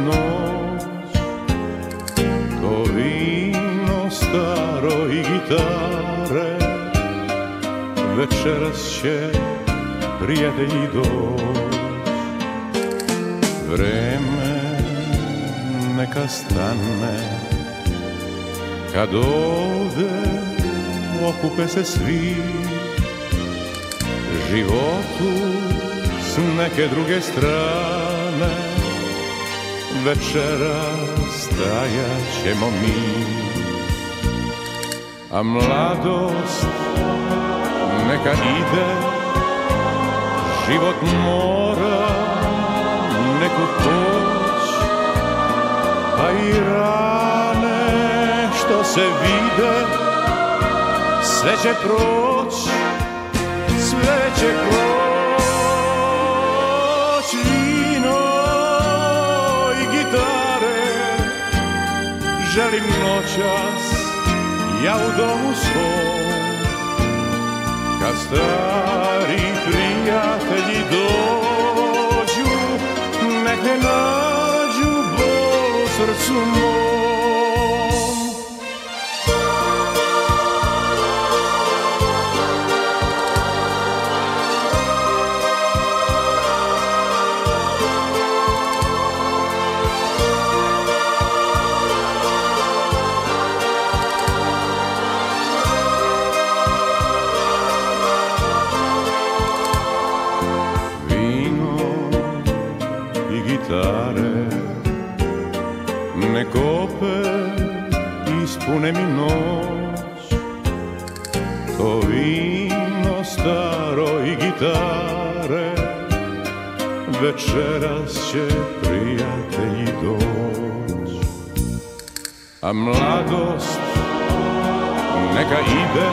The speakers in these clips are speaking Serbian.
noć. To vino staro i gitare, večeras će prijatelji doć. Vreme neka stane, kad ode okupe se svi. Životu s neke druge strane večeras stajat ćemo mi. A mladost neka ide, život mora neku poć, pa i rane što se vide, sve će proć, sve će proć. Vino i gitare želim noćas ja u domu svom, kad stari prijatelji dođu, nek ne nađu bol u srcu mom. Nek opet ispune mi noć, to vino staro i gitare, večeras će prijatelji doć. A mladost neka ide,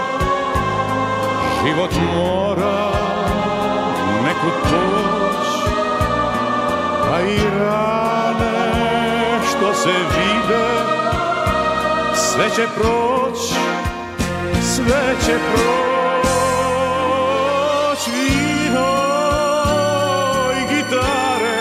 život mora neku poć, pa i rane što se vide, sve će proć, sve će proć. Vino i gitare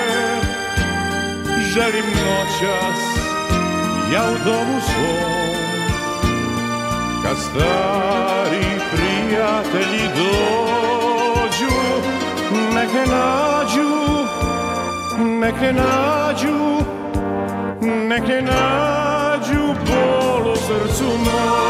želim noćas ja u domu svom, kad stari prijatelji dođu, nek ne nađu, nek ne nađu, nek ne nađu bol u srcu mom.